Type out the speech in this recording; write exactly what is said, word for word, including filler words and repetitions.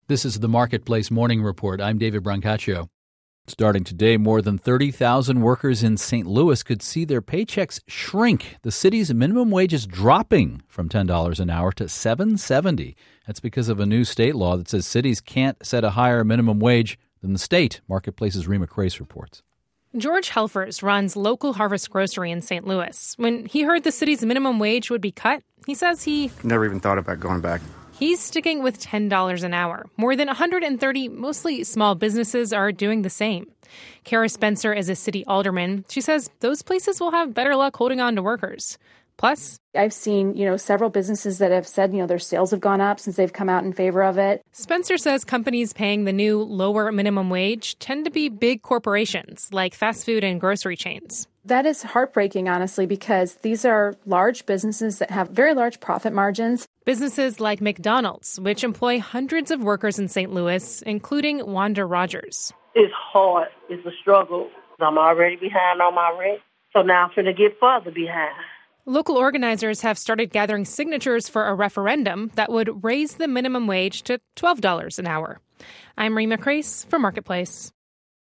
This is the Marketplace Morning Report. I'm David Brancaccio. Starting today, more than thirty thousand workers in Saint Louis could see their paychecks shrink. The city's minimum wage is dropping from ten dollars an hour to seven dollars and seventy cents. That's because of a new state law that says cities can't set a higher minimum wage than the state. Marketplace's Rima Crace reports. George Helfers runs Local Harvest Grocery in Saint Louis. When he heard the city's minimum wage would be cut, he says he never even thought about going back. He's sticking with ten dollars an hour. More than one hundred thirty, mostly small businesses, are doing the same. Kara Spencer is a city alderman. She says those places will have better luck holding on to workers. Plus, I've seen, you know, several businesses that have said, you know, their sales have gone up since they've come out in favor of it. Spencer says companies paying the new lower minimum wage tend to be big corporations like fast food and grocery chains. That is heartbreaking, honestly, because these are large businesses that have very large profit margins. Businesses like McDonald's, which employ hundreds of workers in Saint Louis, including Wanda Rogers. It's hard. It's a struggle. I'm already behind on my rent, so now I'm going to get further behind. Local organizers have started gathering signatures for a referendum that would raise the minimum wage to twelve dollars an hour. I'm Rima Crace for Marketplace.